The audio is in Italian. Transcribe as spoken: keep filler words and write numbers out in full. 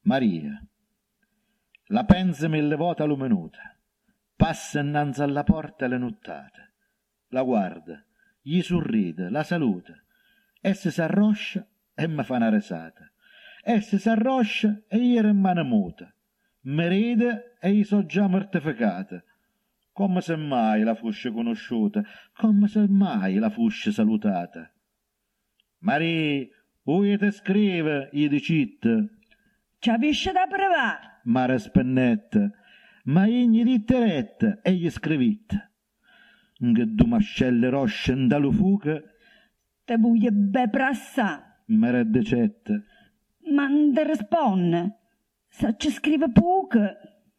Maria. La pensa mille volte luminuta, passa innanzi alla porta le nottate, la guarda, gli sorride, la saluta, essa s'arroscia e mi fa una risata, essa s'arroscia e gli rimane muta, mi ride e gli so già mortificata, come se mai la fossi conosciuta, come se mai la fossi salutata. Maria, ui te scrive, gli dicitte. Ci avisce da provare. Mare spennetta, ma egli ditte retta e gli scrivitte. Che du mascelle rosce in dalu fuca, te voglia be prassa. mare decetta. Ma non ti risponde, se ci scrive poco.